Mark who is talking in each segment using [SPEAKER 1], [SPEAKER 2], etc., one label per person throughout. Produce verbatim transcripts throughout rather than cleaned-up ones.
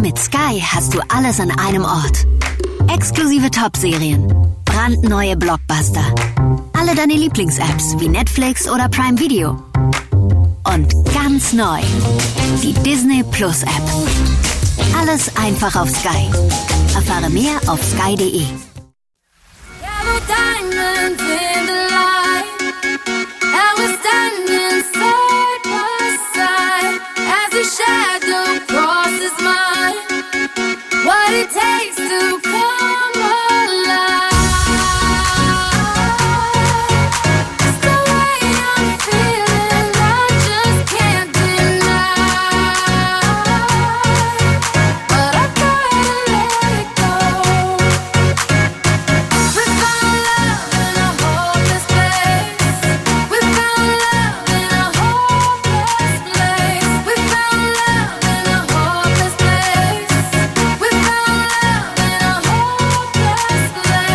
[SPEAKER 1] Mit Sky hast du alles an einem Ort. Exklusive Top-Serien, brandneue Blockbuster, alle deine Lieblings-Apps wie Netflix oder Prime Video. Und ganz neu, die Disney Plus App. Alles einfach auf Sky. Erfahre mehr auf sky punkt de.
[SPEAKER 2] What it takes to come alive. It's the way I'm feeling, I just can't deny. But I gotta let it go. We found love in a hopeless place. We found love in a hopeless place. We found love in a hopeless place. We found love in a hopeless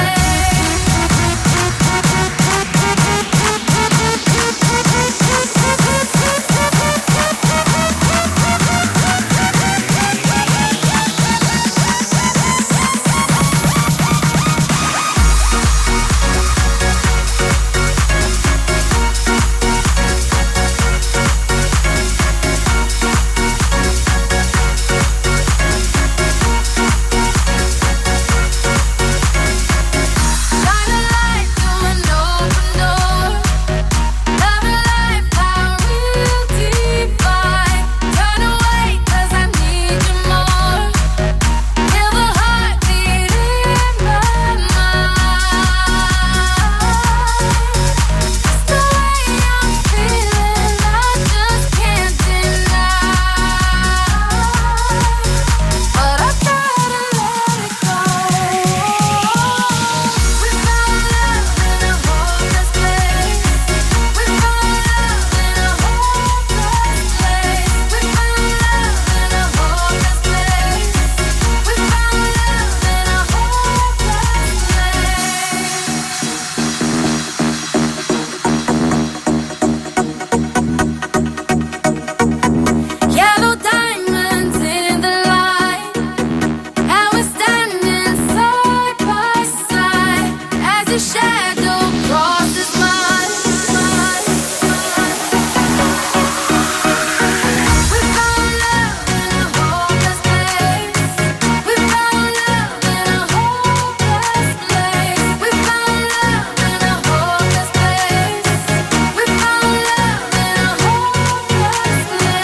[SPEAKER 2] shine a light through an open door. Love and life, how we'll define. Turn away, 'cause I need you more. Feel the heartbeat in my mind. It's the way I'm feeling, I just can't deny. But I gotta let it go. We found love in a hopeless place. We found love in a hopeless place. We found love in a hopeless place. We found love in a hopeless place. Yellow diamonds in the light, and we're standing side by side as a shadow crosses mine. We found love in a hopeless place. We found love in a hopeless place. We found love in a hopeless place. We found love in a hopeless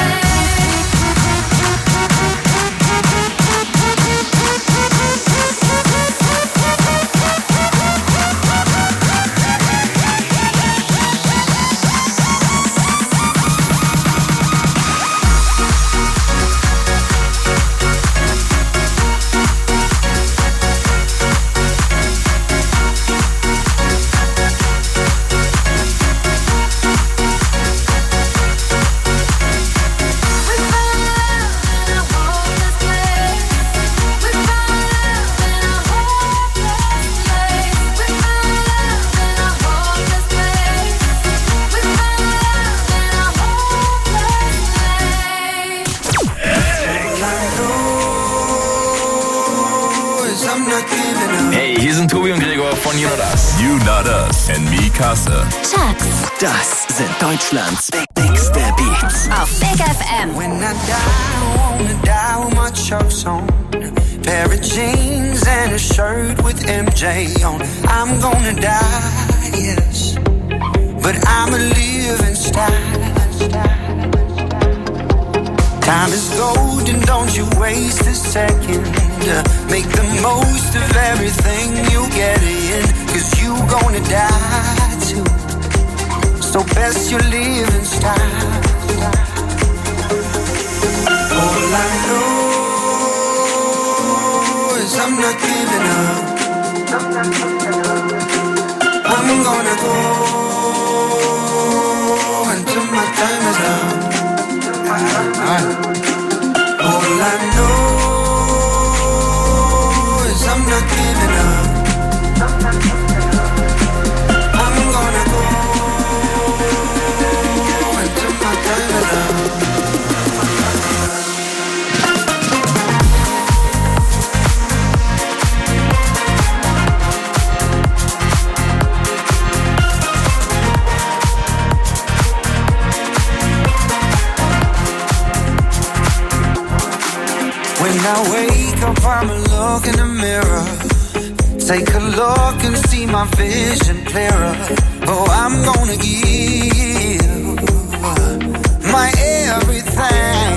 [SPEAKER 3] Hey, hier sind Tobi und Gregor von You Not Us.
[SPEAKER 4] You Not Us and me, Kasse.
[SPEAKER 1] Chucks
[SPEAKER 5] Das sind Deutschlands dickste Beats.
[SPEAKER 1] auf Big F M.
[SPEAKER 6] When I die, I wanna die with my Chucks on. Pair of jeans and a shirt with M J on. I'm gonna die, yes, but I'ma live in style. Time is gold and don't you waste a second. Uh, make the most of everything you get in, 'cause you gonna die too. So best you live in style. All I know is I'm not giving up. I'm gonna go until my time is up. All I know is I'm not giving up. I'm gonna go until my time is up. I wake up, I'ma look in the mirror. Take a look and see my vision clearer. Oh, I'm gonna give my everything.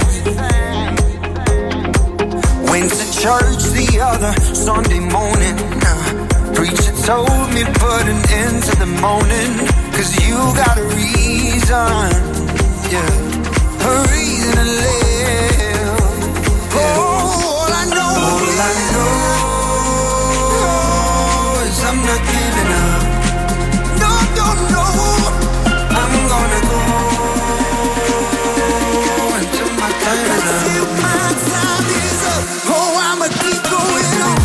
[SPEAKER 6] Went to church the other Sunday morning. Preacher told me put an end to the moaning. Cause you got a reason, yeah, a reason to live. Oh, all I know, all I know is I'm not giving up. No, no, no, I'm gonna go until my time is up. Until my time is up. Oh, I'ma keep going on.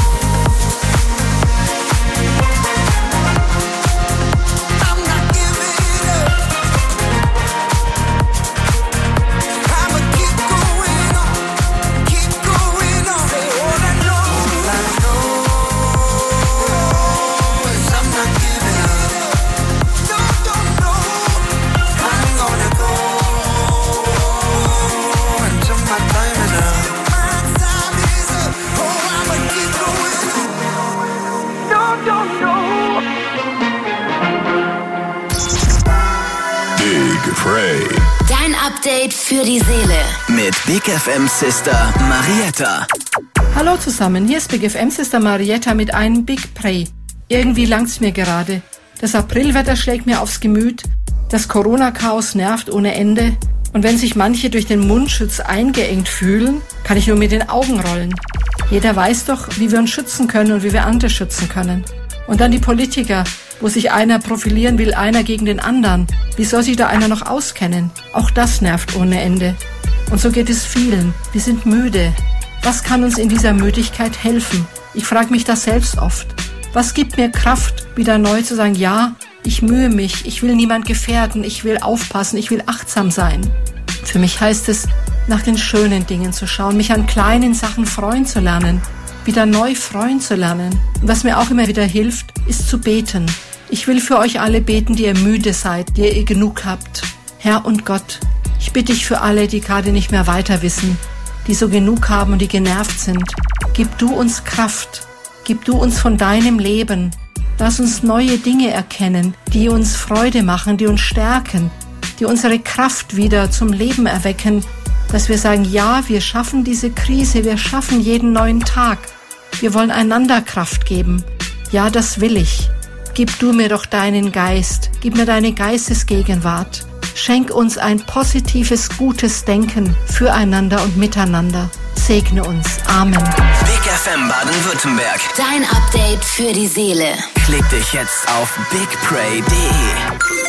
[SPEAKER 1] Dein Update für die Seele.
[SPEAKER 5] Mit Big F M Sister Marietta.
[SPEAKER 7] Hallo zusammen, hier ist Big F M Sister Marietta mit einem Big Pray. Irgendwie langt's mir gerade. Das Aprilwetter schlägt mir aufs Gemüt. Das Corona-Chaos nervt ohne Ende. Und wenn sich manche durch den Mundschutz eingeengt fühlen, kann ich nur mit den Augen rollen. Jeder weiß doch, wie wir uns schützen können und wie wir andere schützen können. Und dann die Politiker, wo sich einer profilieren will, einer gegen den anderen. Wie soll sich da einer noch auskennen? Auch das nervt ohne Ende. Und so geht es vielen. Wir sind müde. Was kann uns in dieser Müdigkeit helfen? Ich frage mich das selbst oft. Was gibt mir Kraft, wieder neu zu sagen, ja, ich mühe mich, ich will niemand gefährden, ich will aufpassen, ich will achtsam sein. Für mich heißt es, nach den schönen Dingen zu schauen, mich an kleinen Sachen freuen zu lernen, wieder neu freuen zu lernen. Und was mir auch immer wieder hilft, ist zu beten. Ich will für euch alle beten, die ihr müde seid, die ihr genug habt. Herr und Gott, ich bitte dich für alle, die gerade nicht mehr weiter wissen, die so genug haben und die genervt sind. Gib du uns Kraft, gib du uns von deinem Leben. Lass uns neue Dinge erkennen, die uns Freude machen, die uns stärken, die unsere Kraft wieder zum Leben erwecken, dass wir sagen, ja, wir schaffen diese Krise, wir schaffen jeden neuen Tag. Wir wollen einander Kraft geben. Ja, das will ich. Gib du mir doch deinen Geist, gib mir deine Geistesgegenwart. Schenk uns ein positives, gutes Denken füreinander und miteinander. Segne uns. Amen.
[SPEAKER 5] Big F M Baden-Württemberg.
[SPEAKER 1] Dein Update für die Seele.
[SPEAKER 5] Klick dich jetzt auf big pray punkt de.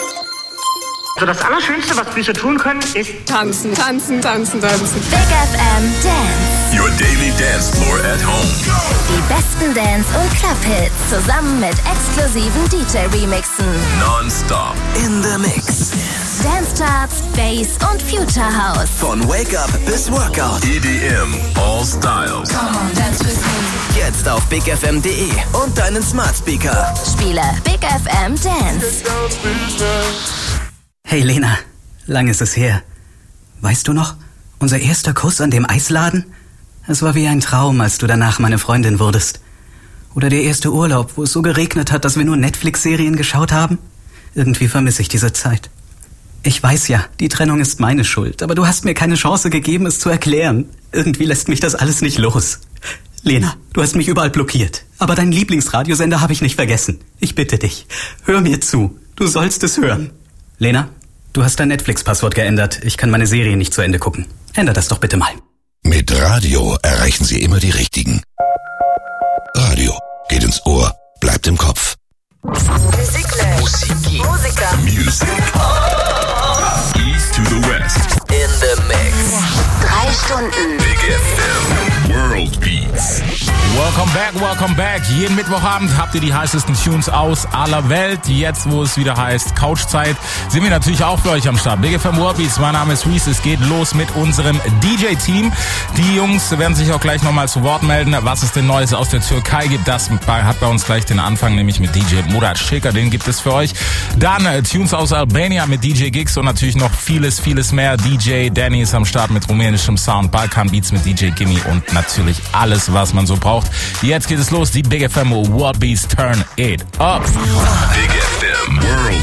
[SPEAKER 8] Also das Allerschönste, was wir so tun können, ist
[SPEAKER 9] tanzen, tanzen, tanzen, tanzen.
[SPEAKER 1] Big F M Dance.
[SPEAKER 4] Your daily dance floor at home.
[SPEAKER 1] Die besten Dance- und Club-Hits zusammen mit exklusiven D J-Remixen.
[SPEAKER 4] Non-stop.
[SPEAKER 5] In the Mix.
[SPEAKER 1] Dance-Charts, Bass und Future House.
[SPEAKER 5] Von Wake Up bis Workout.
[SPEAKER 4] E D M, all styles.
[SPEAKER 1] Come on, dance with me.
[SPEAKER 5] Jetzt auf big f m punkt de und deinen Smart Speaker.
[SPEAKER 1] Spiele Big F M Dance.
[SPEAKER 10] Hey Lena, lang ist es her. Weißt du noch, unser erster Kuss an dem Eisladen? Es war wie ein Traum, als du danach meine Freundin wurdest. Oder der erste Urlaub, wo es so geregnet hat, dass wir nur Netflix-Serien geschaut haben. Irgendwie vermisse ich diese Zeit. Ich weiß ja, die Trennung ist meine Schuld, aber du hast mir keine Chance gegeben, es zu erklären. Irgendwie lässt mich das alles nicht los. Lena, du hast mich überall blockiert, aber deinen Lieblingsradiosender habe ich nicht vergessen. Ich bitte dich, hör mir zu. Du sollst es hören. Lena, du hast dein Netflix-Passwort geändert. Ich kann meine Serie nicht zu Ende gucken. Änder das doch bitte mal.
[SPEAKER 11] Mit Radio erreichen Sie immer die Richtigen. Radio geht ins Ohr, bleibt im Kopf.
[SPEAKER 5] Musik. Musiker.
[SPEAKER 4] Music. East to the west.
[SPEAKER 5] In the Mix.
[SPEAKER 1] Drei Stunden.
[SPEAKER 4] Big F M. World Beats.
[SPEAKER 12] Welcome back, welcome back. Jeden Mittwochabend habt ihr die heißesten Tunes aus aller Welt. Jetzt, wo es wieder heißt Couchzeit, sind wir natürlich auch für euch am Start. Big F M World Beats, mein Name ist Reese. Es geht los mit unserem D J-Team. Die Jungs werden sich auch gleich nochmal zu Wort melden, was es denn Neues aus der Türkei gibt. Das hat bei uns gleich den Anfang, nämlich mit D J Murat Şeker. Den gibt es für euch. Dann äh, Tunes aus Albania mit D J Gigs und natürlich noch vieles, vieles mehr. D J Danny ist am Start mit rumänischem Sound, Balkan Beats mit D J Gimme und natürlich alles, was man so braucht. Jetzt geht es los, die Big F M World Beats, turn it up.
[SPEAKER 4] Big F M World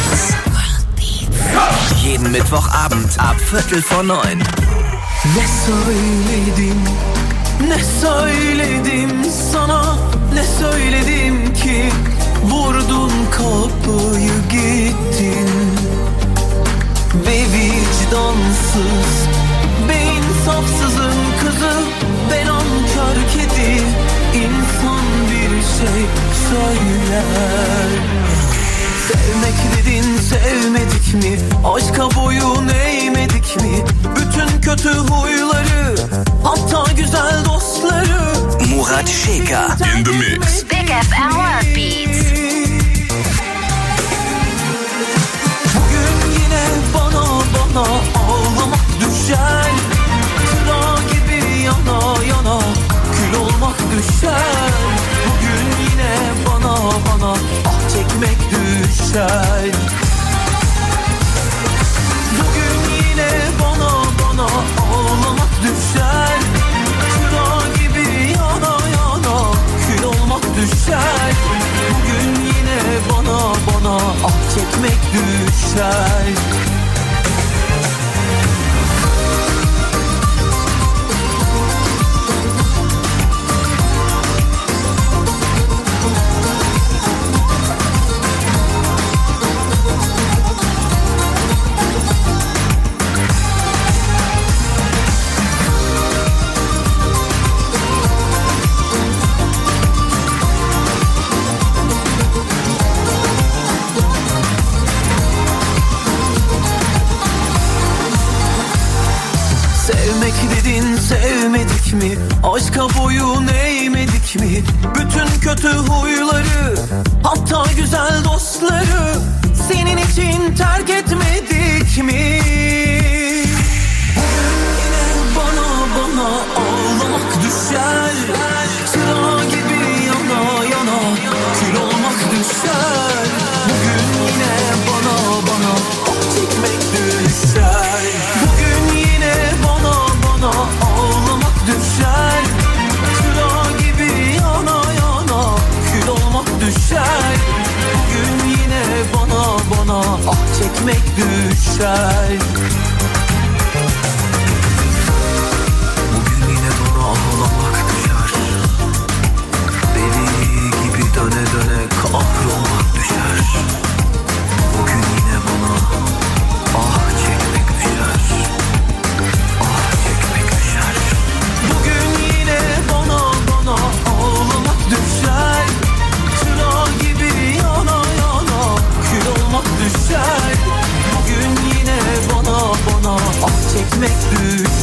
[SPEAKER 4] Beats.
[SPEAKER 5] Jeden Mittwochabend ab Viertel vor neun.
[SPEAKER 13] Ne söyledim, ne söyledim sana, ne söyledim ki vurdun kapıyı gittin. Ve vicdansız, ben insafsızın kızı, ben ankar kedi. İnsan bir şey söyler. Sevmek dedin, sevmedik mi? Aşka boyun eğmedik mi? Bütün kötü huyları, hatta güzel dostları.
[SPEAKER 5] Murat Şeker
[SPEAKER 4] in the mix.
[SPEAKER 1] Big F M World Beats.
[SPEAKER 13] Bugün yine bana bana ağlamak düşer. Kıra gibi yana yana kül olmak düşer. Bugün yine bana bana ah çekmek düşer. Bugün yine bana bana ağlamak düşer. Kıra gibi yana yana kül olmak düşer. Bugün yine bana bana ah çekmek düşer. Dedin sevmedik mi? Aşka boyun eğmedik mi? Bütün kötü huyları, hatta güzel dostları senin için terk etmedik mi? Yine bana bana ağlamak düşer. Çıra gibi yana yana kül olmak düşer. Bugün yine bana bana ah çekmek düşer. Bugün yine bana bana ağlamak düşer. Kıra gibi yana yana kül olmak düşer. Bugün yine bana bana ah çekmek düşer.